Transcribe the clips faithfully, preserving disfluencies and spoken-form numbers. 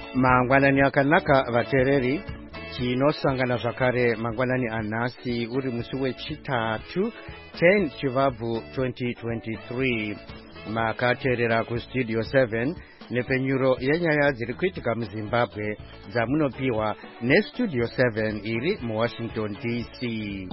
Mangwanani akanaka vatereri tinosangana zvakare mangwanani anhasi uri musi wechitatu ten chivabvu twenty twenty-three makateerera kustudio seven nepenyuro yenyaya dziri kuitika muzimbabwe dzamunopiwa nestudio seven iri muwashington D C.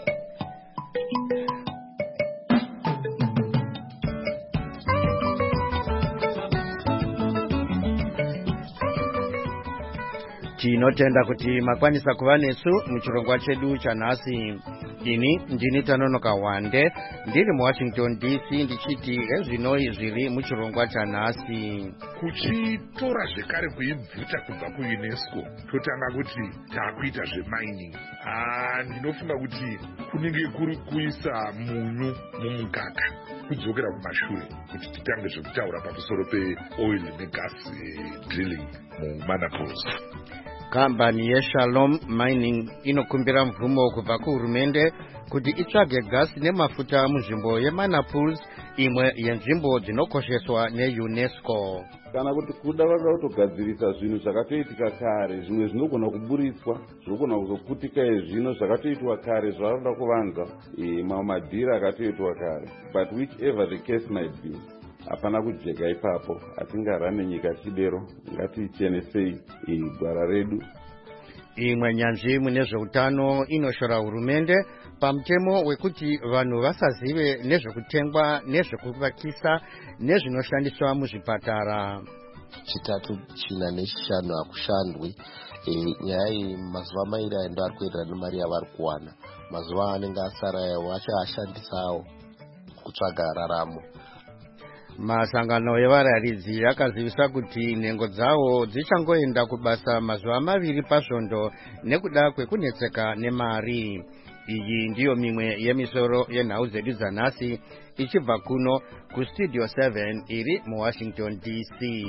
Tinotenda kuti makwanisa kuva nesu muchirongwa chedu chanhasi. Ini ndini Tanonoka Wande ndiri muwashington D C ndichiti ezvinoi zviri muchirongwa chanhasi. Kuchitora zvekare kuibvuta kubva kuUNESCO totanga kuti taakuita zvemining. Ah, ndinofunga kuti kunenge kuri kuisa munyu mumugaka kudzokera kumashure kuti titange zvekutaura pamusoro peoil negas drilling muManaples. Kambani yeShalom Mining inokumbira mvumo kubva kuhurumende kuti itsvage gasi nemafuta munzvimbo yeManaples, imwe yenzvimbo dzinokosheswa neUNESCO. Kana kuti kuda vakatogadzirisa zvinhu zvakatoitika kare, zvimwe zvinogona kuburitswa, zvinogona kuzoputika zvino zvakatoitwa kare zvavanoda kuvanza mamadhira akatoitwa kare. But whichever the case might be, hapana kujeka ipapo. Hatingarame nyika chidero, ngatichenесei gwara redu. Imwe nyanzvi mune zveutano inoshora hurumende pamutemo wekuti vanhu vasazive nezvekutengwa nezvekuvakisa nezvinoshandiswa muzvipatara. Chitatu china nechishanu hakushandwi. E, nyaya iyi mazuva mairi aenda ari kuenderana nemari yavari kuwana. Mazuva anenge asara vachaashandisawo kutsvaga raramo. Masangano evararidzi akazivisa kuti nhengo dzawo dzichangoenda kubasa mazuva maviri pasvondo nekuda kwekunetseka nemari. Iyi ndiyo mimwe yemisoro yenhau dzedu dzanhasi ichibva kuno kustudio seven iri muwashington D C.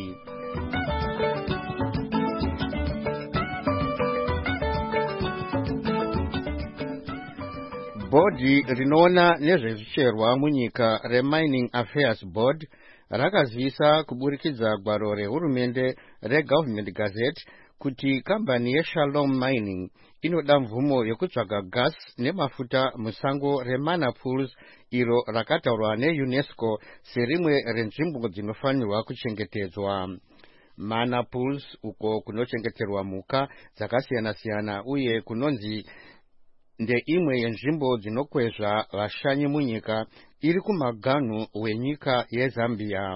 Bhodhi rinoona nezvezvicherwa munyika reMining Affairs Board rakazivisa kuburikidza gwaro rehurumende reGovernment Gazette kuti kambani yeShalom Mining inoda mvumo yekutsvaga gas nemafuta musango reManaples, iro rakataurwa neUNESCO serimwe renzvimbo dzinofanirwa kuchengetedzwa. Manaples, uko kunochengeterwa mhuka dzakasiyana-siyana uye kunonzi ndeimwe yenzvimbo dzinokwezva vashanyi munyika, iri kumaganhu wenyika yeZambia.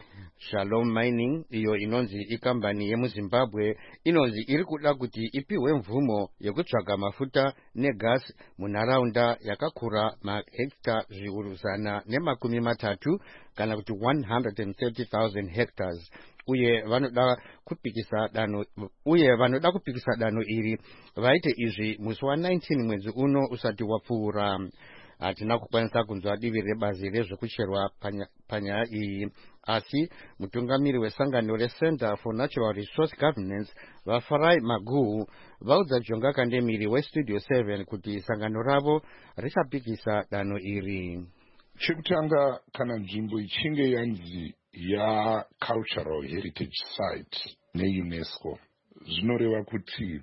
Shalom Mining, iyo inonzi ikambani yemuZimbabwe, inonzi iri kuda kuti ipiwe mvumo yekutsvaga mafuta negas munharaunda yakakura mahekta zviuru zana nemakumi matatu kana kuti one hundred thirty thousand hectares. Uye vanoda kupikisa danho uye vanoda kupikisa danho iri vaite izvi musi wa nineteen mwedzi uno usati wapfuura. Hatina kukwanisa kunzwa divi rebazi rezvekucherwa panyaya iyi, asi mutungamiri wesangano reCenter for Natural Resource Governance vaFarai Maguhu vaudza Jonga Kandemiri weStudio seven kuti sangano ravo richapikisa danho iri. Chekutanga, kana nzvimbo ichinge yanzi ya cultural heritage site neUNESCO, zvinoreva kuti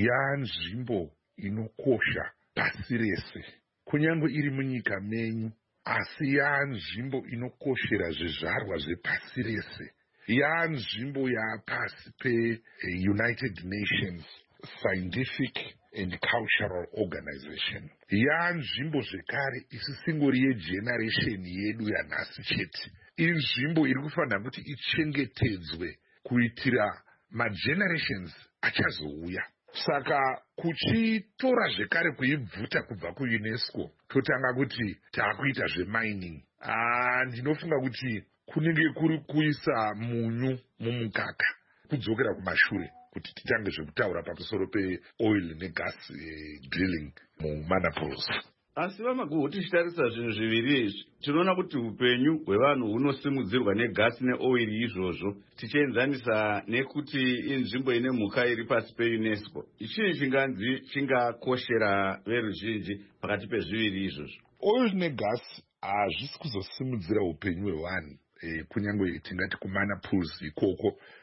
yanzvimbo inokosha pasi rese, kunyange iri munyika menyu, asi yanzvimbo inokoshera zvizvarwa zvepasi rese. Yanzvimbo yapasi peUnited Nations Scientific and Cultural Organization. Yanzvimbo zvekare isisingori yegeneration yedu yanhasi chete. Inzvimbo iri kufanira kuti ichengetedzwe kuitira magenerations achazouya. Saka kuchitora zvekare kuibvuta kubva kuUNESCO totanga kuti taakuita zvemining. Ah, ndinofunga kuti kunenge kuri kuisa munyu mumugaka kudzokera kumashure kuti titange zvekutaura pamusoro peoil negas drilling muManaples. Asi vaMaguhu, tichitarisa zvinhu zviviri izvi, tinoona kuti upenyu hwevanhu hunosimudzirwa negasi neoil izvozvo, tichienzanisa nekuti inzvimbo ine mhuka iri pasi peUNESCO. Ichii chinganzi chingakoshera veruzhinji pakati pezviviri izvozvo? Oil negas hazvisi kuzosimudzira upenyu hwevanhu. E, kunyange tingati kuManaples ikoko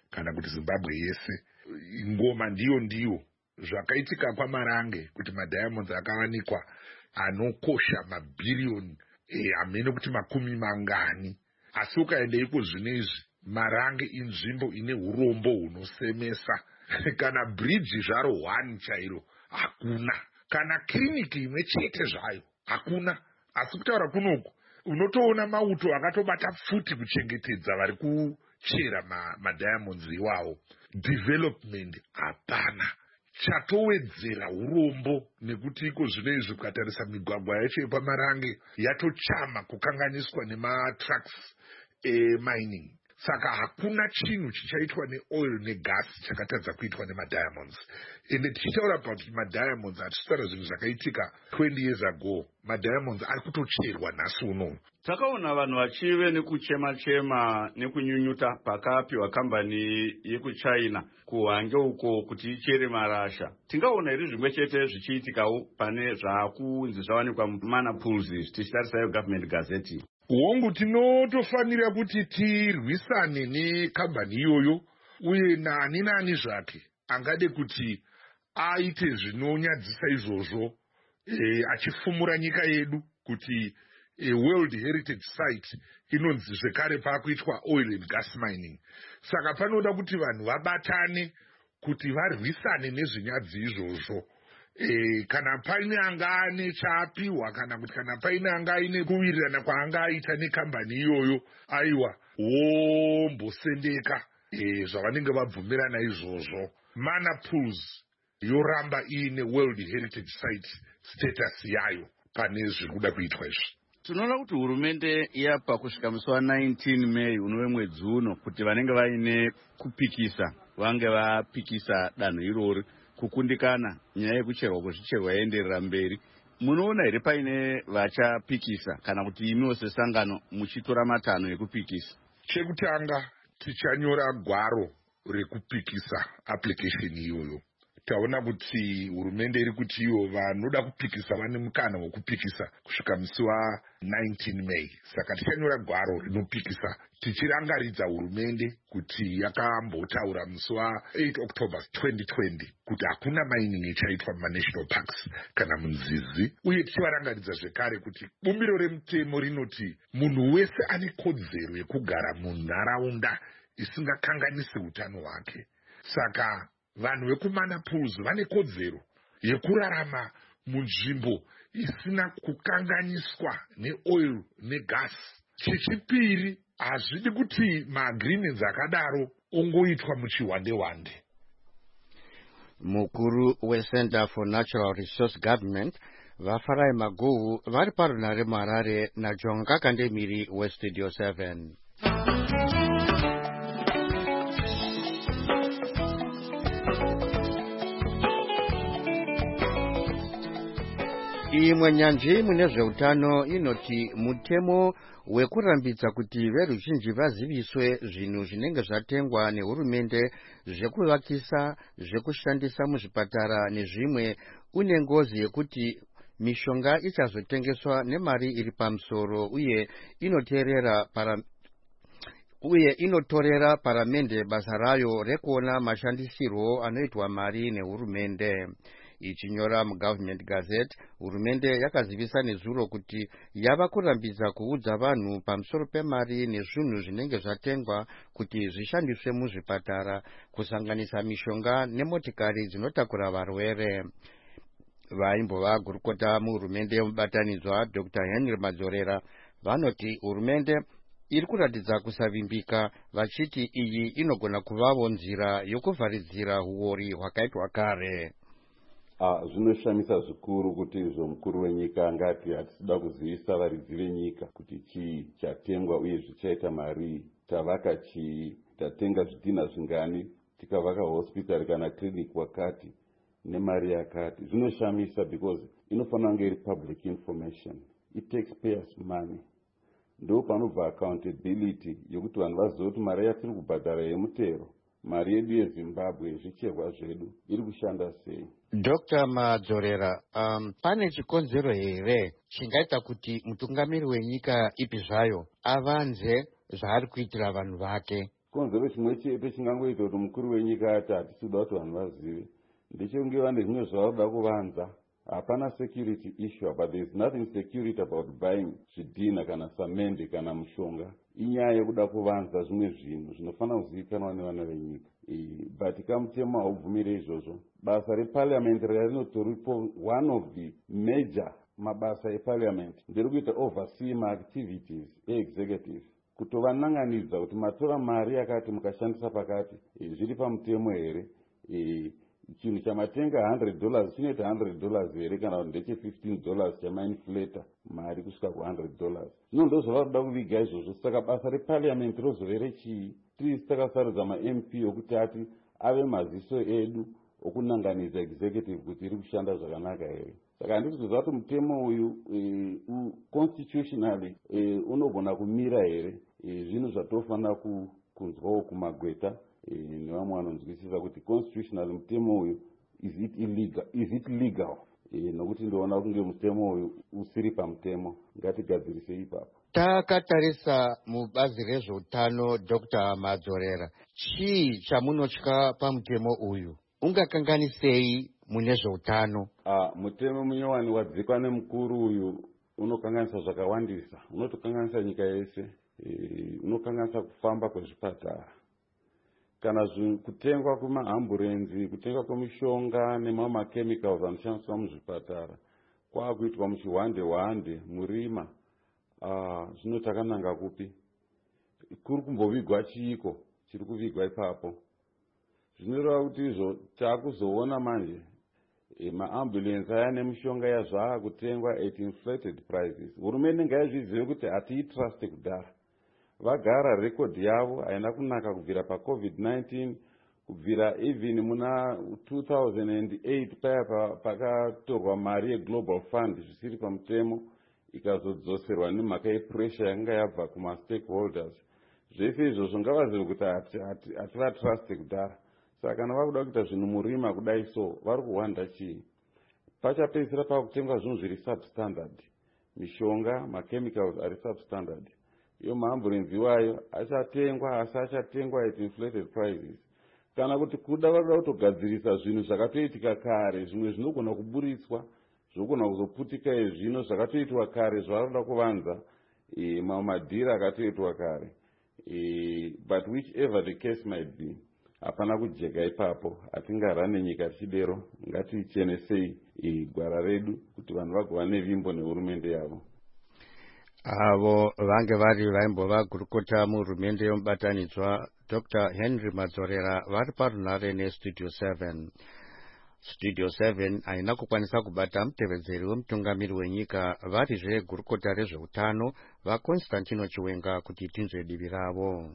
kana kuti Zimbabwe yese. Ngoma ndiyo ndiyo zvakaitika kwaMarange kuti madiamonds akawanikwa anokosha mabhiriyoni e, amene kuti makumi mangani. Asi ukaenda iko zvinezvi Marange inzvimbo ine urombo hunosemesa. Kana bridge zvaro one chairo hakuna, kana kliniki imwe chete zvayo hakuna. Asi kutaura kunoku unotoona mauto akatobata futi kuchengetedza vari kuchera madiamonds ma iwawo. Development hapana. Chatowedzera urombo nekuti iko zvinezvi ukatarisa migwagwa yacho yepaMarange yatochama kukanganiswa nematrucks emining. Saka hakuna chinhu chichaitwa neoil negasi chakatadza kuitwa nemadiamonds. Ende tichitaura kuti madiamonds hatisitaura zvinhu zvakaitika twenty years ago. Madiamonds ari kutocherwa nhasi unono. Takaona vanhu vachive nekuchema-chema nekunyunyuta pakapiwa kambani yekuchina kuhange uko kuti ichere marasha. Tingaona iri zvimwe chete zvichiitikawo pane zvakunzi zvawanikwa mumana pools tichitarisayo Government Gazette. Hongu tinotofanira kuti tirwisane nekambani iyoyo, uye nani nani zvake angade kuti aite zvinonyadzisa izvozvo e, achifumura nyika yedu kuti e, World Heritage Site inonzi zvekare pakuitwa oil and gas mining. Saka panoda kuti vanhu vabatane kuti varwisane nezvinyadzi izvozvo. E, kana paine anga ane chaapiwa kana kuti kana paine anga aine kuwirirana kwaanga aita nekambani iyoyo, aiwa wombosendeka e, zvavanenge vabvumirana izvozvo. Mana Pools yoramba iine World Heritage Site status yayo pane zviri kuda kuitwa izvi. Tinoona kuti hurumende yapa kusvika musi wa nineteen May unove mwedzi uno kuti vanenge vaine kupikisa vange vapikisa danho irori kukundikana nyaya yekucherwa kwezvicherwa yaenderera mberi. Munoona here paine vachapikisa kana kuti imiwo sesangano muchitora matanho ekupikisa? Chekutanga tichanyora gwaro rekupikisa application iyoyo. Taona kuti hurumende iri kuti iwo vanoda kupikisa vane mukana wekupikisa kusvika musi wa nineteen May. Saka tichanyora gwaro rinopikisa tichirangaridza hurumende kuti yakambotaura musi wa eight October twenty twenty kuti hakuna mining ichaitwa munational parks kana munzizi, uye tichivarangaridza zvekare kuti bumbiro remutemo rinoti munhu wese ane kodzero yekugara munharaunda isingakanganisi utano hwake. Saka vanhu vekumana pools vane kodzero yekurarama munzvimbo isina kukanganiswa neoil negasi. Chechipiri, hazvidi kuti maagreements akadaro ongoitwa muchihwande-hwande. Mukuru weCenter for Natural Resource Government vafarai Maguhu vari parunare muHarare naJonga Kandemiri weStudio seven. Imwe nyanzvi mune zveutano inoti mutemo wekurambidza kuti veruzhinji vaziviswe zvinhu zvinenge zvatengwa nehurumende zvekuvakisa, zvekushandisa muzvipatara nezvimwe une ngozi yekuti mishonga ichazotengeswa nemari iri pamusoro uye inoterera para uye inotorera paramende basa rayo rekuona mashandisirwo anoitwa mari nehurumende. Ichinyora muGovernment Gazette, hurumende yakazivisa nezuro kuti yava kurambidza kuudza vanhu pamusoro pemari nezvinhu zvinenge zvatengwa kuti zvishandiswe muzvipatara, kusanganisa mishonga nemotikari dzinotakura varwere. Vaimbova gurukota muhurumende yemubatanidzwa Doctor Henry Madzorera vanoti hurumende iri kuratidza kusavimbika, vachiti iyi inogona kuvawo nzira yokuvharidzira huori hwakaitwa kare. Ah, zvinoshamisa zvikuru kuti izvo mukuru wenyika angati hatisida kuzivisa varidzi venyika kuti chii chatengwa uye zvichaita mari. Tavaka chii, tatenga zvidhina zvingani, tikavaka hospital kana clinic wakati nemari yakati. Zvinoshamisa because inofanira kunge iri public information. It takes payers money. Ndo panobva accountability yokuti vanhu vazive kuti mari yatiri kubhadhara yemutero, mari yedu yeZimbabwe, zvicherwa zvedu iri kushanda sei. Doctor Madzorera, um, pane chikonzero here chingaita kuti mutungamiri wenyika ipi zvayo avanze zvaari kuitira vanhu vake? chikonzero chimwe chete chingangoita kuti mukuru wenyika ati hatisiuda kuti vanhu vazive ndechonge vane zvimwe zvavakuda kuvanza. Hapana security issue, but there is nothing security about buying zvidhina kana samende kana mushonga. Inyaya yekuda kuvanza zvimwe zvinhu zvinofanira kuzivikanwa nevana venyika. But kamutemo haubvumire izvozvo. Basa reparliament rinotoripo, one of the major mabasa eparliament nderekuita oversee maactivities eexecutive, kutovananganidza kuti matora mari yakati mukashandisa pakati zviri pamutemo here, chinhu chamatenga one hundred dollars chinoita one hundred dollars here kana kuti ndeche fifteen dollars chamainflata mari kusvika ku one hundred dollars. Zvino ndozvava kuda kuviga izvozvo. Saka basa reparliament rozove rechii? Tiri takasarudza ma-M P okuti ati ave maziso edu okunanganidza executive kuti iri kushanda zvakanaka here. Saka handisi kuziva kuti mutemo uyu e, u, constitutionally e, unogona kumira here. E, zvinhu zvatofanira kunzwawo kumagweta e, nevamwe vanonzwisisa kuti constitutionally mutemo uyu is it illegal, is it legal? E, nokuti ndoona kunge mutemo uyu usiri pamutemo. Ngatigadzirise ipapo. Takatarisa mubazi rezveutano Doctor Madzorera, chii chamunotya pamutemo uyu? Ungakanganisei mune zveutano? Ah, mutemo munyowani wadzikwa nemukuru uyu unokanganisa zvakawandisa. Unotokanganisa nyika yese. E, unokanganisa kufamba kwezvipatara, kana kutengwa kwemaamburenzi, kutengwa kwemishonga nemamwe machemicals anoshandiswa muzvipatara kwakuitwa muchihwande hwande murima. Ah, zvino takananga kupi? Kuri kumbovigwa chiiko chiri kuvigwa ipapo? Zvinoreva kuti izvo taakuzoona manje e, maambulensi aya nemishonga yazvaa kutengwa at inflated prices. Hurumende ngaizvizive kuti hatiitruste kudhara. Vagara record yavo haina kunaka kubvira pacovid nineteen, kubvira even muna two thousand eight paya pakatorwa mari yeglobal fund zvisiri pamutemo ikazodzoserwa nemhaka yepressure yanga yabva kumastakeholders. Zvese izvozvo ngavazive kuti hativatruste kudhara. Saka kana vakuda kuita zvinhu murima kudai so vari kuhwanda chii? Pachapedzisira pakutengwa zvinhu zviri substandard, mishonga, machemicals ari substandard. Iyo maambulensi iwayo achatengwa asi achatengwa at inflated prices. Kana kuti kuda vakuda kutogadzirisa zvinhu zvakatoitika kare, zvimwe zvinogona kuburitswa, zvinogona kuzoputika ezvino zvakatoitwa kare zvavakuda kuvanza e, mamadhira akatoitwa kare. E, but whichever the case might be, hapana kujeka ipapo. Hatingarane nyika tichidero, ngatichenесei e, gwara redu kuti vanhu vagova nevimbo nehurumende yavo. Avo vange vari vaimbova gurukota muhurumende yomubatanidzwa Doctor Henry Madzorera vari parunare nestudio seven. Studio seven haina kukwanisa kubata mutevedzeri wemutungamiri wenyika varizve gurukota rezveutano vaConstantino Chiwenga kuti tinzwe divi ravo.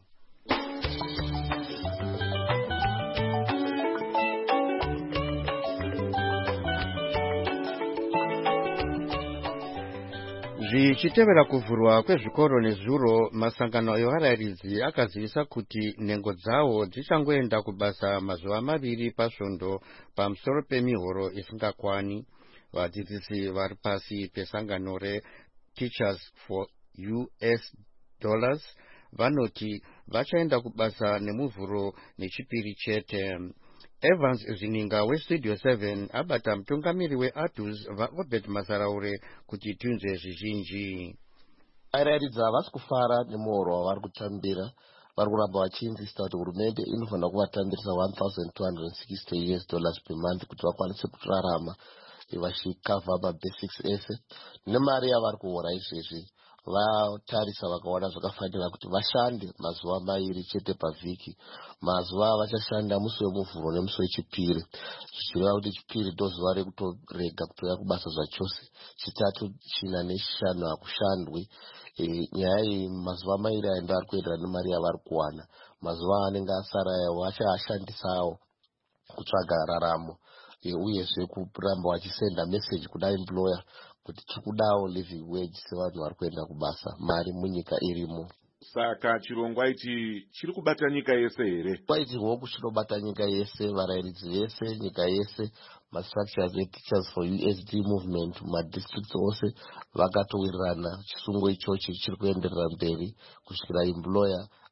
Zvichitevera kuvhurwa kwezvikoro nezuro, masangano evarayiridzi akazivisa kuti nhengo dzawo dzichangoenda kubasa mazuva maviri pasvondo pamusoro pemihoro isingakwani. Vadzidzisi vari pasi pesangano reTeachers for U S Dollars vanoti vachaenda kubasa nemuvhuro nechipiri chete. Evans Zininga weStudio seven abata mutungamiri weADUS vaObed Mazaraure kuti tunze zvizhinji. Varayiridzi havasi kufara nemuhoro wavari kutambira. Vari kuramba vachiinsista kuti hurumende inofanira kuvatambirisa one thousand two hundred sixty U S dollars per month kuti vakwanise kurarama vachikavha mabasics ese. Nemari yavari kuhora izvezvi vatarisa vakaona zvakafanira kuti vashande mazuva mairi chete pavhiki. Mazuva avachashanda musi wemuvhuro nemusi wechipiri, zvichireva kuti chipiri ndozuva rekutorega kutoya kubasa zvachose. Chitatu, china nechishanu hakushandwi. E, nyaya iyi mazuva mairi aya ndo ari kuenderana nemari yavari kuwana. Mazuva anenge asara aya vachaashandisawo kutsvaga raramo, e, uyezve kuramba vachisenda message kuda employer kuti tikudawo living wage sevanhu vari kuenda kubasa, mari munyika irimo. Saka chirongwa ichi chiri kubata nyika yese here? Kwaiti hoku chinobata nyika yese, varayiridzi vese, nyika yese, mastructures eTeachers for U S D movement, madistricts ose vakatowirirana chisungo ichochi chiri kuenderera mberi kusvikira employer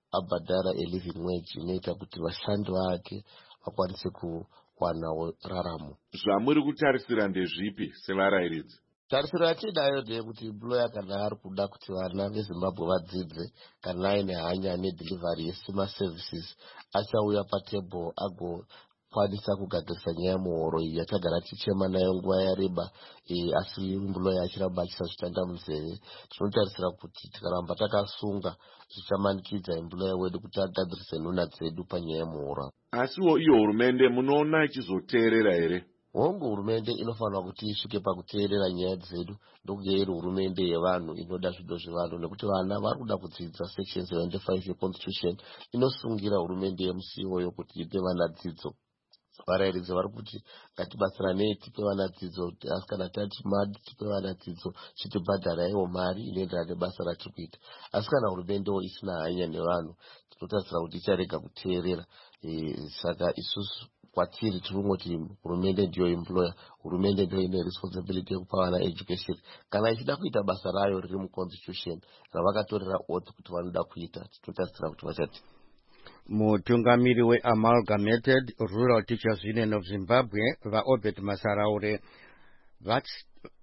abhadhara eliving wage inoita kuti vashandi vake vakwanise kuwanawo raramo. Zvamuri kutarisira ndezvipi sevarairidzi? Tarisiro yatidayo ndeyekuti employer kana ari kuda kuti vana veZimbabwe vadzidze kana aine hanya nedelivery yesima services achauya patable agokwanisa kugadzirisa nyaya yemuhoro iyi yatagara tichema nayo nguva yareba, asi employer achiramba achisazvitanda munzeve. Tinotarisira kuti tikaramba takasunga zvichamanikidza employer wedu kuti agadzirise nhuna dzedu panyaya yemuhoro. Asiwo iyo hurumende munoona ichizoteerera here? Hongu hurumende inofanira kuti isvike pakuteerera nyaya dzedu ndokunge iri hurumende yevanhu inoda zvido zvevanhu, nekuti vana vari kuda kudzidza section seventy-five yeconstitution inosungira hurumende yemusi iwoyo kuti ipe vana dzidzo. Varairidzi vari kuti ngatibatsiranei tipe vana dzidzo, asi kana tati mad tipe vana dzidzo chitibhadharaiwo mari inoenderana nebasa ratiri kuita. Asi kana hurumendewo isina hanya nevanhu tinotarisira kuti icharega kuteerera. Saka isusu kwatiri tirungoti hurumende ndiyo employer, hurumende ndiyo ine responsibility yekupa vana education. Kana ichida kuita basa rayo riri muconstitution ravakatorera oath kuti vanoda kuita, tinotarisira kuti vachati. Mutungamiri we-Amalgamated Rural Teachers Union of Zimbabwe vaObert Masaraure vats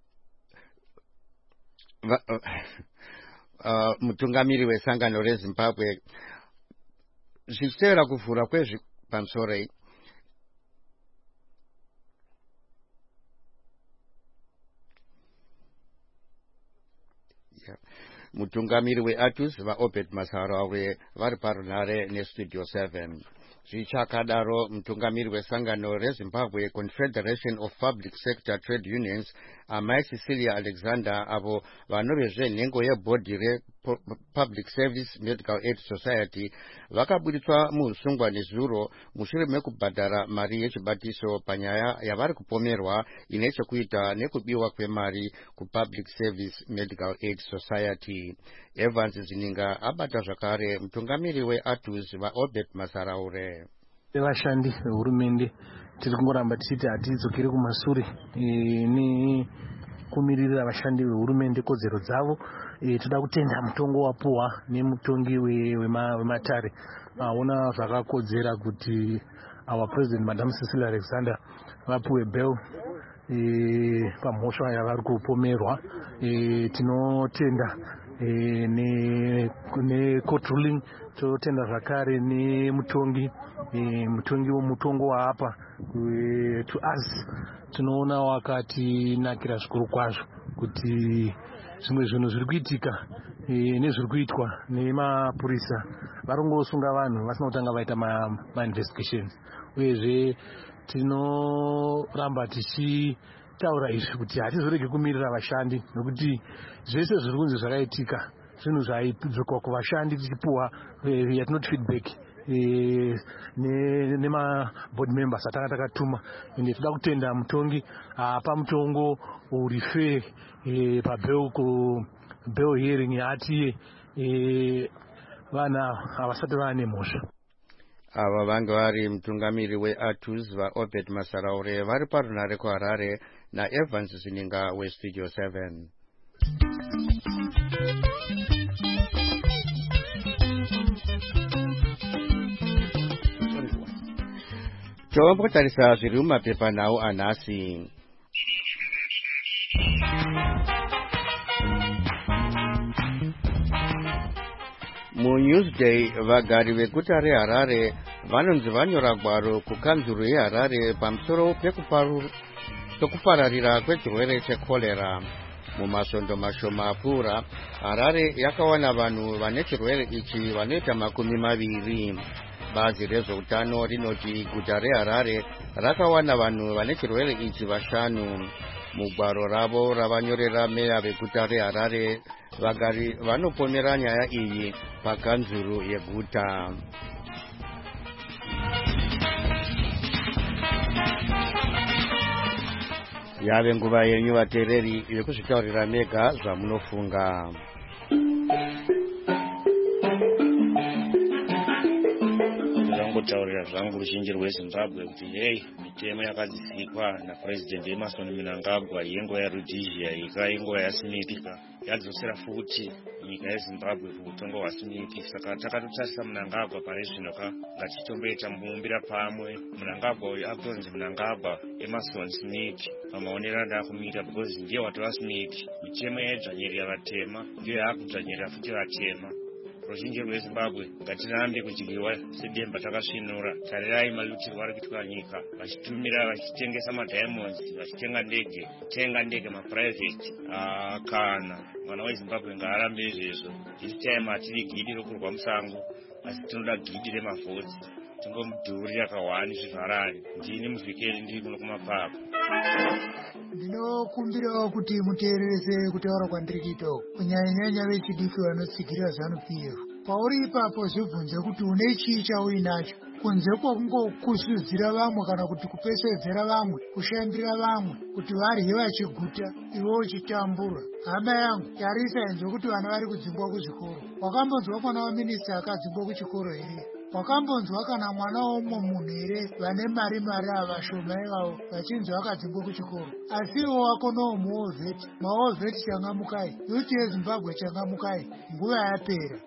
va, uh, mutungamiri wesangano reZimbabwe zvichitevera kuvhura kwezvipamusoro iyi mutungamiri weATUS vaObert Masaraure vari parunare nestudio seven. Zvichakadaro mutungamiri wesangano reZimbabwe Confederation of Public Sector Trade Unions amai Cecilia Alexander avo vanovezve nhengo yebhodhi rePublic Service Medical Aid Society vakabuditswa muusungwa nezuro mushure mekubhadhara mari yechibatiso panyaya yavari kupomerwa ine chekuita nekubiwa kwemari kuPublic Service Medical Aid Society. Evans Zininga abata zvakare mutungamiri weATUS vaObert Masaraure. Vashandi vehurumende tiri kungoramba tichiti hatidzokeri kumashure ne kumirira vashandi vehurumende kodzero dzavo. Toda kutenda mutongo wapuwa nemutongi wematare aona zvakakodzera kuti our president Madam Cecilia Alexander vapuwe bail pamhosva yavari kupomerwa. Tinotenda ne court ruling, totenda zvakare nemutongi mutongi womutongo waapa to us. Tinoona wakatinakira zvikuru kwazvo kuti zvimwe zvinhu zviri kuitika nezviri kuitwa nemapurisa varongosunga vanhu vasina kutanga vaita mainvestigations. Uyezve tinoramba tichitaura izvi kuti hatizorege kumirira vashandi, nokuti zvese zviri kunzi zvakaitika zvinhu zvaidzokwa kuvashandi tichipuwa yatinoti feedback nemaboard members atanga takatuma. Ende toda kutenda mutongi apa mutongo uri fair pabail bail hearing yatiye vana havasati vane mhosva. Ava vange vari mutungamiri weATUS vaObert Masaraure vari parunare kuHarare naEvans Zininga westudio seven. Tombotarisa zviri mumapepa nawo anhasi. MuNewsday vagari veguta reHarare vanonzi vanyora gwaro kukanzuro yeHarare pamusoro pekupararira kwechirwere chekorera. Mumasvondo mashoma apfuura Harare yakawana vanhu vane chirwere ichi vanoita makumi maviri. Bazi rezveutano rinoti guta reHarare rakawana vanhu vane chirwere ichi vashanu. Mugwaro ravo ravanyorera meya veguta reHarare vagari vanopomera nyaya iyi pakanzuru yeguta. Yave nguva yenyu vateereri yekuzvitaurira mega zvamunofunga. kutaurira zvangu ruzhinji rwezimbabwe kuti hei mitemo yakadzikwa napurezidendi Emmerson Mnangagwa yenguva yaRhodesia ika yenguva yaSmith yadzosera futi nyika yeZimbabwe kuutongo hwaSmith. Saka takatotarisa Mnangagwa pari zvino ka ngatitomboita mumbira pamwe Mnangagwa uyu agotonzi Mnangagwa Emmerson Smith pamaonero andaakumita because ndiye watova Smith. Mitemo yaidzvanyirira vatema ndiyo yaakudzvanyirira futi vatema. Ruzhinji rweZimbabwe ngatirambe kudyiwa sedemba takasvinura. Tarirai malutirwo ari kuitwa nyika, vachitumira vachitengesa madiamonds, vachitenga ndege, kutenga ndege maprivate. Ah, kana mwana weZimbabwe ngaarambe izvezvo. This time hatiri gidi rokurwa musango, asi tinoda gidi remavhotsi. Tingomudhurira kawani zvivharani. Ndini muvhikeli ndiri kuno kumapapu. Ndinokumbirawo kuti muteerese kutaura kwandiri kuita kunyanyanya vechidiki vanotsigira ZANU P F. Pauri ipapo zvibvunze kuti une chii chauinacho, kunze kwokungokusudzira vamwe kana kuti kupesedzera vamwe, kushandira vamwe kuti varye vachiguta iwe uchitambura. Hama yangu, tarisa inzwa kuti vana vari kudzingwa kuzvikoro. Wakambonzwa mwana waminista akadzingwa kuchikoro here? Wakambonzwa kana mwana womwe munhu here vane mari mari avashoma ivavo vachinzi vakadzingwa kuchikoro? Asi iwo wako nowo muovheti, maovheti changamukai, yuti yeZimbabwe changamukai, nguva yapera.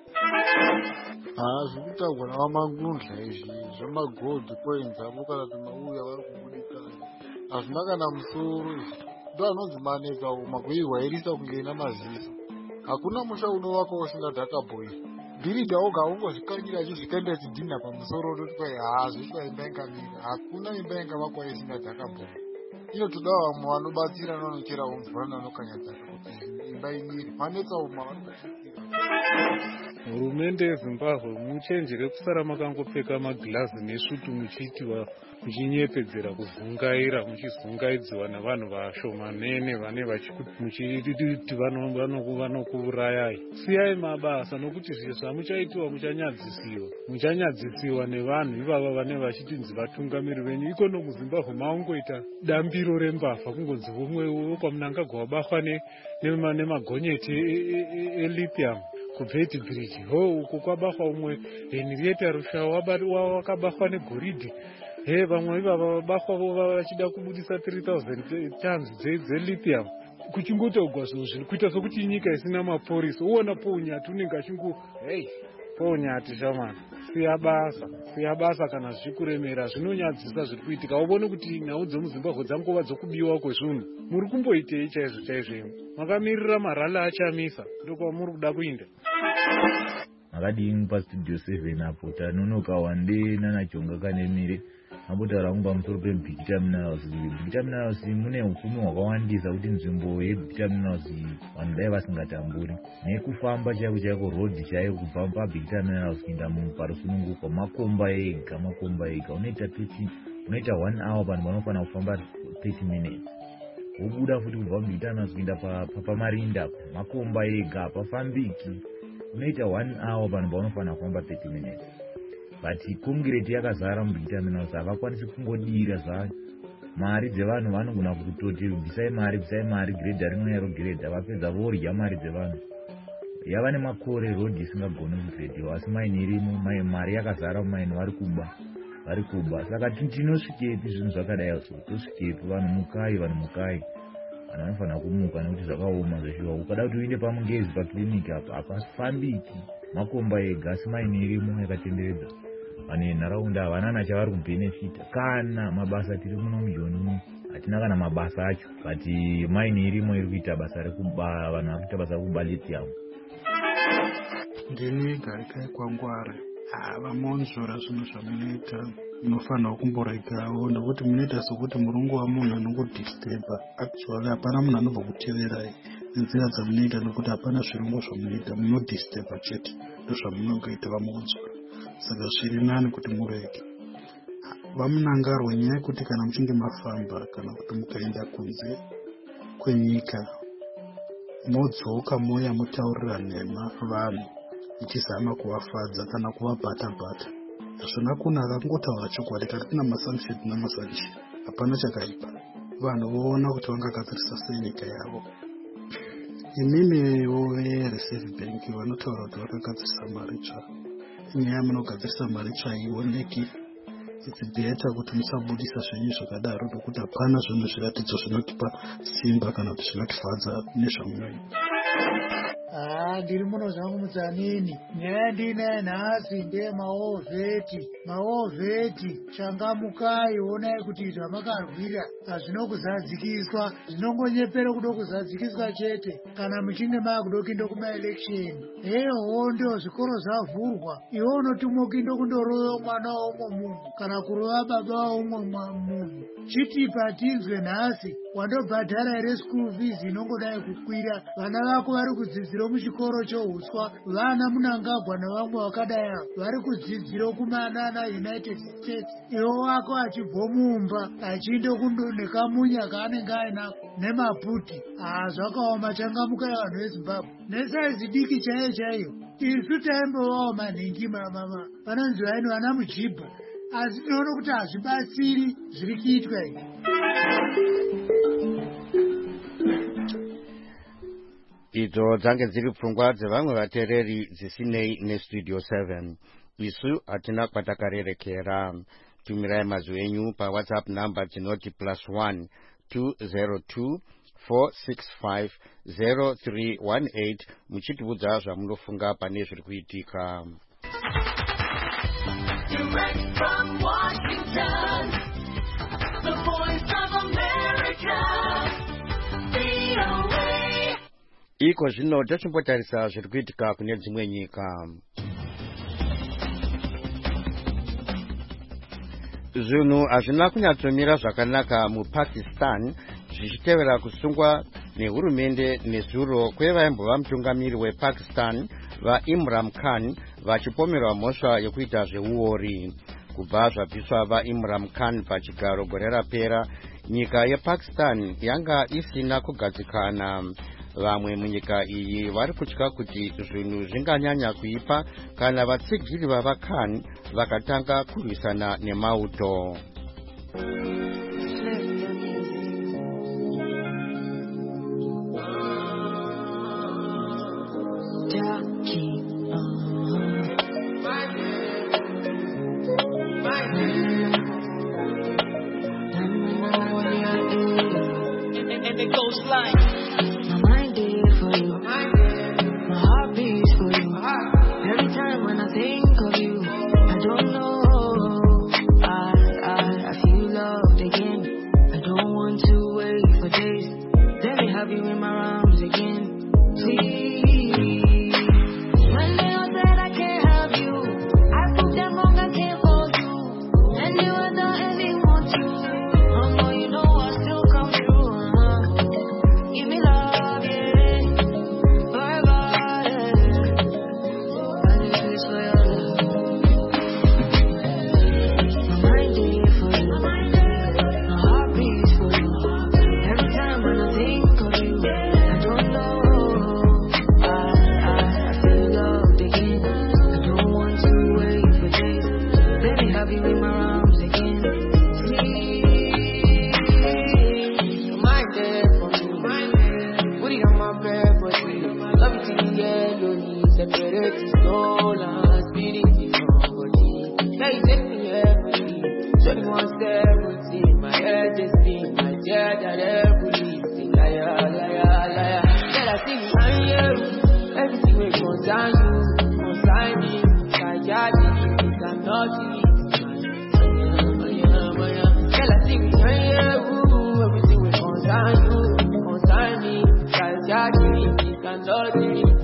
Ah, zvekutaurwa navamangundla izvi zvemagold coins avo kana kuti mauya vari kubudikana hazvina kana musoro izvi. Ndo anonzi maneka makuirwairisa kunge ina maziso. Hakuna musha unovaka usina dhakabhoyi. Bhirida oga ungozvikanyira achizvikaenda chidhina pamusoro toti kwai haa zvesva imba ingamira. Hakuna imba ingavakwa isina dhakabhoyi. Inotoda vamwe vanobatsira nanocherawo mvura nanokanya dhaka kuti imba imire. Manetsa uma vanobatsira. Hurumende yeZimbabwe muchenjere kusara makangopfeka magirazi nesvutu muchiitiwa muchinyepedzera kuvhungaira muchivhungaidziwa navanhu vashomanene vane muchiti vanokuurayai. Siyai mabasa nokuti zviro zvamuchaitiwa muchanyadzisiwa. Muchanyadzisiwa nevanhu ivava vane vachitinzi vatungamiri venyu. Ikono muZimbabwe maungoita dambiro rembavha kungonzi umwe kwaMnangagwa wabatwa nemagonyeti elithium kubveti bridge. Ho uko kwabatwa umwe Henrietta Rushao wakabatwa negoridhe. He vamwe ivava vabatwa vachida kubudisa three thousand tons dzelithium. Kuchingotogwa zvinhu zvino kuita sokuti nyika isina mapurisa. Uona Paunyati unenge achingo hey Paunyati shamani. Siya basa, siya basa kana zvikuremera zvinonyadzisa zviri kuitika. Ubone kuti nhau dzemuZimbabwe dzangova dzokubiwa kwezvinhu. Muri kumboitei chaizvo chaizvo? Makamirira marala achamisa ndokwa muri kuda kuinda. Makadini pastudio seven apo tanonoka wande nanajonga kanemire ambotaura kungu pamusoro peBig Terminals. Big Terminals mune upfumi hwakawandisa kuti nzvimbo yeBig Terminals vanhu dai vasingatamburi nekufamba chaiko chaiko road chaiko kubva paBig Terminals kuenda parusununguko makomba ega makomba ega unoita thirty unoita one hour vanhu vanofana kufamba thirty minutes. Wobuda futi kubva paBig Terminals kuenda pamarinda makomba ega pafambiki unoita one hour vanhu vanofana kufamba thirty minutes. But concrete yakazara muBig Terminals havakwanisi kungodira zvacho. Mari dzevanhu vanogona kutoti bvisai mari bvisai mari grade rimwe naro grade vapedza vorya mari dzevanhu. Yava nemakore road isingagoni kugrediwa asi maini irimo mari yakazara mumaini vari kuba vari kuba. Saka tinosvikepi zvinhu zvakadai tosvikepi vanhu mukai vanhu mukai vanhu vanofana kumuka nekuti zvakaoma zveshuwa. Ukada kuti uinde pamungezi pakiriniki apa hapafambiki makomba ega asi maini irimo yakatenderedza vanhu venharaunda havana nachavari kubhenefita. Kana mabasa tiri muno mujoni muno hatina kana mabasa acho but maini irimo iri kuita basa rekuba vanhu vari kuita basa rekuba lithium. Ndini garikai kwangwari vamonzvora zvinhu zvamunoita munofanira kumboregawo nekuti munoita sokuti murungu wamunhu anongodisturba. Actually hapana munhu anobva kuteverai nenzira dzamunoita nekuti hapana zvirungu zvamunoita munodisturba chete ndozvamunongoita vamonzvora. Saka zviri nani kuti murege. Vamunangarwa nyaya yekuti kana muchinge mafamba kana kuti mukaenda kunze kwenyika modzoka moya mutaurira nhema vanhu muchizama kuvafadza kana kuvabhata-bhata. Hazvina kunaka kungotaura chokwadi kana kuna masunshine namasunshine hapana chakaipa. Vanhu voona kuti vangagadzirisa sei nyika yavo. Imimiwo veReserve Bank vanotaura kuti vakagadzirisa mari tsva. Nyaya munogadzirisa mari tsva haioneki it's better kuti musabudisa zvenyu zvakadaro nokuti hapana zvinhu zviratidzo zvinotipa simba kana kuti zvinotifadza nezvamunoita. Ah, ndiri muno zvangu mudzanini. Nyaya ndinaye nhasi ndeyemaovheti. Maovheti, changamukai onai kuti zvamakarwira hazvino kuzadzikiswa. Zvinongonyepera kudo kuzadzikiswa chete kana muchinge maakudo kuenda kumaeleksheni. Eho ndio zvikoro zvavhurwa. Iwe unotumwa kuenda kundorova mwana womwe munhu kana kurova baba womwe munhu. Chitipa tinzwe nhasi wandobhadhara ere school fees inongodai kukwira. Vana vako vari kudzidzira muchikoro chouswa. Vana Munangagwa navamwe vakadai vari kudzidzira kumanana United States. Iwe wako achibva mumba achienda kundo nekamunya kaanenge ainako nemaputi. Ah, zvakaoma. Changamukai vanhu veZimbabwe. Nesaizi diki chaiyo chaiyo. Isu taimbovawo manhingi mama. Vanonzi vaini vana mujibha. Asi tinoona kuti hazvibatsiri zviri kuitwa izvi. Idzo dzange dziri pfungwa dzevamwe vateereri dzisinei nestudio seven. Isu hatina kwatakarerekera. Tumirai mazwi enyu paWhatsApp number dzinoti plus one two zero two four six five zero three one eight muchitiudza zvamunofunga pane zviri kuitika. Direct from Washington, the voice of America, V O A. Iko zvino tochimbotarisa zviri kuitika kune dzimwe nyika. Zvinhu hazvina kunyatsomira zvakanaka muPakistan zvichitevera kusungwa nehurumende nezuro kwevaimbova mutungamiri wePakistan vaImran Khan vachipomerwa mhosva yekuita zveuori. Kubva zvabviswa vaImran Khan pachigaro gore rapera, nyika yePakistan yanga isina kugadzikana. Vamwe munyika iyi vari kutya kuti zvinhu zvinganyanya kuipa kana vatsigiri vavaKhan vakatanga kurwisana nemauto. And it goes like my mind is for you, my heart beats for you. Every time when I think of you, I don't know, I, I, I feel loved again. I don't want to wait for days. Let me have you in my arms again, please. When they all said I can't have you, I proved them wrong, I can't hold you. And you are the anyone to. Oh no, you know I still come through. Uh-huh. Give me love, yeah. Forever, yeah. I do this for your love. My mind is for you, my heart beats for you. Every time when I think of you, I don't know, I, I, I feel loved again. I don't want to wait for days. Let me have you in my arms again, please. Your mind there for me, put it on my bed for you. Love it till you get lonely, separate is soul and spirit is nobody. Now you take me every twenty-one seventeen, my head just spin, my chair that every sing liar, liar, liar. Then I sing I hear you, everything will concern you, concern me, I got it, you cannot see it. Then I sing I hear you, everything will concern you, concern me, I got it, you cannot see it.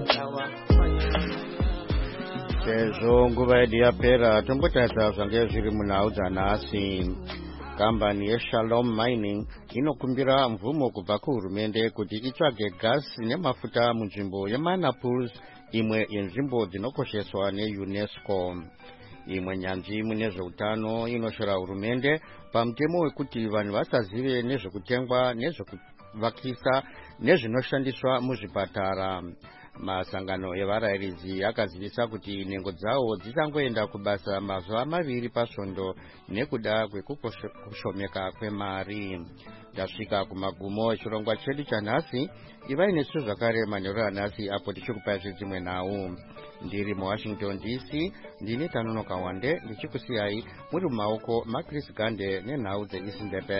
Sezvo nguva yedu yapera tombotarisa zvange zviri munhau dzanhasi. Kambani yeShalom Mining inokumbira mvumo kubva kuhurumende kuti itsvage gasi nemafuta munzvimbo yeManapur, imwe yenzvimbo dzinokosheswa neUNESCO. Imwe nyanzvi mune zveutano inoshora hurumende pamutemo wekuti vanhu vasazive nezvekutengwa, nezvekuvakisa nezvinoshandiswa muzvipatara. Masangano evarayiridzi akazivisa kuti nhengo dzawo dzichangoenda kubasa mazuva maviri pasvondo nekuda kwekushomeka kwemari. Tasvika kumagumo echirongwa chedu chanhasi. Ivai nesu zvakare manheru anhasi apo tichikupai zvedzimwe nhau. Ndiri muWashington D C ndine Tanonoka Wande ndichikusiyai muri mumaoko maChris Gande nenhau dzeIsindebe.